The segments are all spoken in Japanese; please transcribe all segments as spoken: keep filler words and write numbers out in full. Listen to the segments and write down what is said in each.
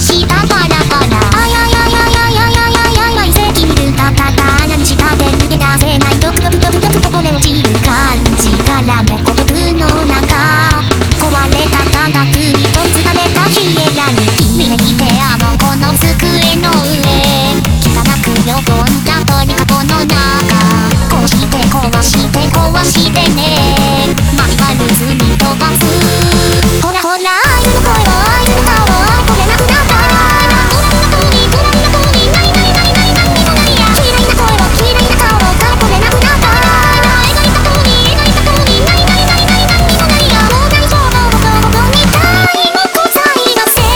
したバラバラ。あややややややややや遺跡見るたたた何したで逃げ出せないドクドクドクドクとこぼれ落ちる感じからめ孤独の中壊れた感覚にとつかれたヒエラルキー見てあの子の机の上汚く汚んだ鳥かごの中こうして壊して壊してねマイワルズに飛ばすほらほら愛の声を愛の顔をこれなくなった隣の通り隣の通りないないないないなんにもないや嫌いな声を嫌いな顔がこれなくなった描いた通り描いた通りないないないないなんにもないやもう大丈夫ここここに他意もございません。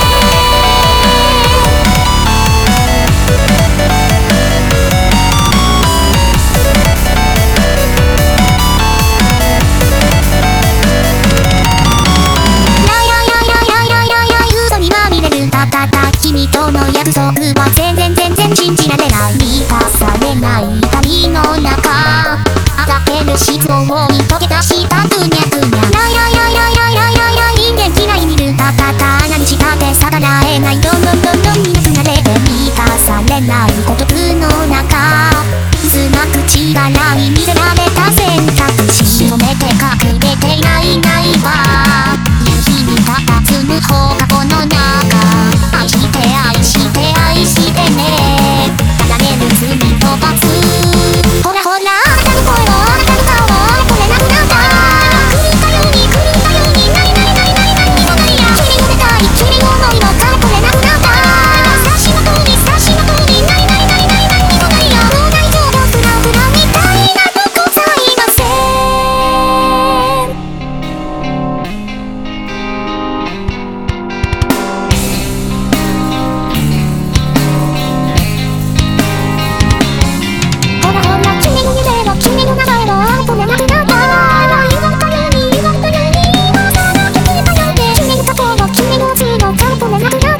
君との約束は全然全然信じられない満たされない旅の中あがける失望に溶け出したぐにゃぐにゃライライライライライライライライ人間嫌い見るたたた何したって逆らえないどんどんどんどんみなすなれて満たされない孤独の中砂口がない見せられた選択肢止めて隠れていないいないわ夕日に佇む放課後の中愛して愛して愛してね離れる罪飛ばすほらほらあなたの声をあなたの顔をこれなくなった狂ったように狂ったようにないないないないなんにもないや君を出たい君を思いのからこれなくなった察しの通り察しの通りないないないないなんにもないやもう大丈夫フラフラみたいなとございません。君の名前はこれなくなった言われたように言われたように今さら聞いたようで君の過去を君の熱のからこれなくなった